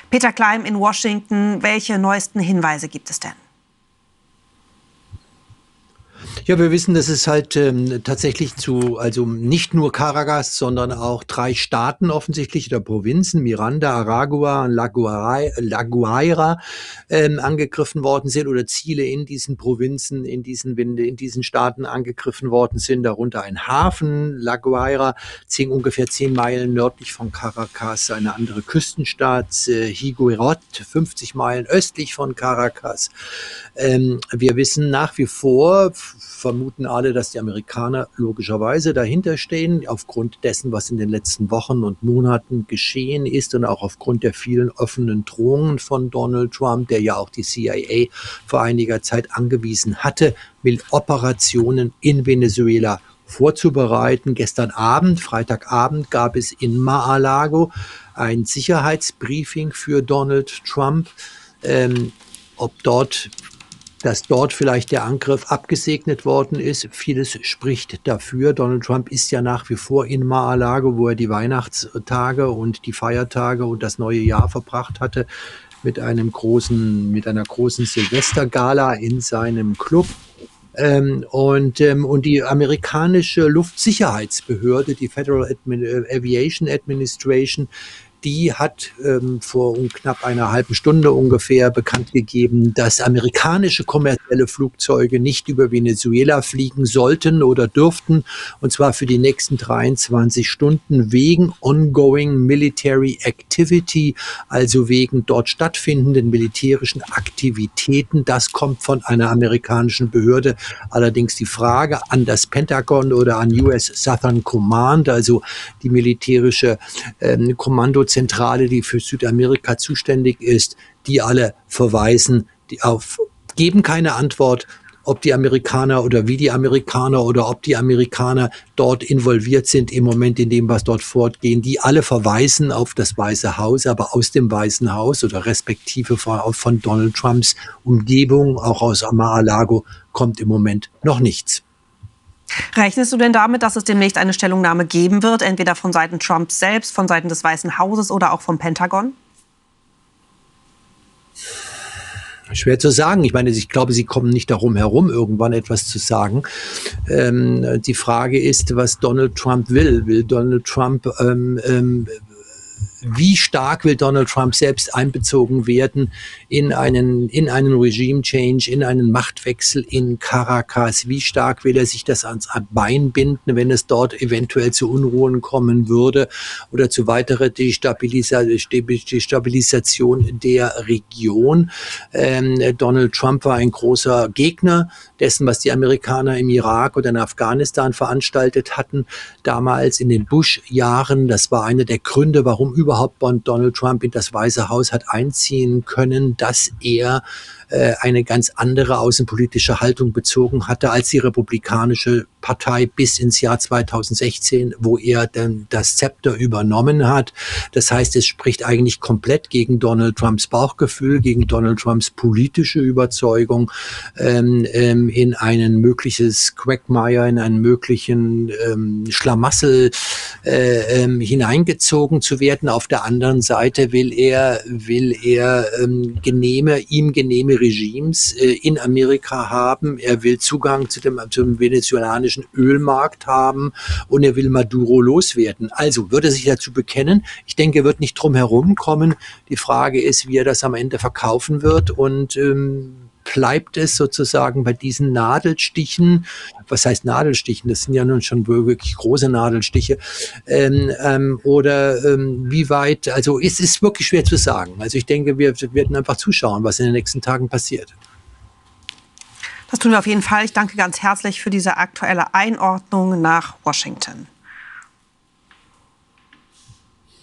Peter Klein in Washington, welche neuesten Hinweise gibt es denn? Ja, wir wissen, dass es halt tatsächlich also nicht nur Caracas, sondern auch 3 Staaten offensichtlich oder Provinzen, Miranda, Aragua und La Guaira, angegriffen worden sind oder Ziele in diesen Provinzen, in diesen Staaten angegriffen worden sind, darunter ein Hafen, La Guaira, ungefähr 10 Meilen nördlich von Caracas, eine andere Küstenstadt, Higuerot, 50 Meilen östlich von Caracas. Wir wissen nach wie vor, vermuten alle, dass die Amerikaner logischerweise dahinter stehen, aufgrund dessen, was in den letzten Wochen und Monaten geschehen ist und auch aufgrund der vielen offenen Drohungen von Donald Trump, der ja auch die CIA vor einiger Zeit angewiesen hatte, mit Operationen in Venezuela vorzubereiten. Gestern Abend, Freitagabend, gab es in Mar-a-Lago ein Sicherheitsbriefing für Donald Trump. Dass dort vielleicht der Angriff abgesegnet worden ist. Vieles spricht dafür. Donald Trump ist ja nach wie vor in Mar-a-Lago, wo er die Weihnachtstage und die Feiertage und das neue Jahr verbracht hatte, mit einer großen Silvestergala in seinem Club. Und die amerikanische Luftsicherheitsbehörde, die Federal Aviation Administration, die hat vor knapp einer halben Stunde ungefähr bekannt gegeben, dass amerikanische kommerzielle Flugzeuge nicht über Venezuela fliegen sollten oder dürften, und zwar für die nächsten 23 Stunden wegen ongoing military activity, also wegen dort stattfindenden militärischen Aktivitäten. Das kommt von einer amerikanischen Behörde. Allerdings die Frage an das Pentagon oder an US Southern Command, also die militärische Kommandozentrale, die für Südamerika zuständig ist, die alle verweisen, geben keine Antwort, ob die Amerikaner oder wie die Amerikaner oder ob die Amerikaner dort involviert sind im Moment in dem, was dort fortgeht. Die alle verweisen auf das Weiße Haus, aber aus dem Weißen Haus oder respektive von Donald Trumps Umgebung, auch aus Mar-a-Lago, kommt im Moment noch nichts. Rechnest du denn damit, dass es demnächst eine Stellungnahme geben wird, entweder von Seiten Trumps selbst, von Seiten des Weißen Hauses oder auch vom Pentagon? Schwer zu sagen. Ich meine, ich glaube, sie kommen nicht darum herum, irgendwann etwas zu sagen. Die Frage ist, was Donald Trump will. Will Donald Trump wie stark will Donald Trump selbst einbezogen werden in einen Regime-Change, in einen Machtwechsel in Caracas? Wie stark will er sich das ans Bein binden, wenn es dort eventuell zu Unruhen kommen würde oder zu weiterer Destabilisation der Region? Donald Trump war ein großer Gegner dessen, was die Amerikaner im Irak oder in Afghanistan veranstaltet hatten, damals in den Bush-Jahren. Das war einer der Gründe, warum überhaupt Donald Trump in das Weiße Haus hat einziehen können, dass er eine ganz andere außenpolitische Haltung bezogen hatte als die Republikanische Partei bis ins Jahr 2016, wo er dann das Zepter übernommen hat. Das heißt, es spricht eigentlich komplett gegen Donald Trumps Bauchgefühl, gegen Donald Trumps politische Überzeugung, in ein mögliches Quagmire, in einen möglichen Schlamassel hineingezogen zu werden. Auf der anderen Seite will er ihm genehme Regimes in Amerika haben. Er will Zugang zum venezolanischen Ölmarkt haben und er will Maduro loswerden. Also wird er sich dazu bekennen. Ich denke, er wird nicht drum herum kommen. Die Frage ist, wie er das am Ende verkaufen wird, und bleibt es sozusagen bei diesen Nadelstichen, was heißt Nadelstichen, das sind ja nun schon wirklich große Nadelstiche, oder wie weit, also es ist wirklich schwer zu sagen. Also ich denke, wir werden einfach zuschauen, was in den nächsten Tagen passiert. Das tun wir auf jeden Fall. Ich danke ganz herzlich für diese aktuelle Einordnung nach Washington.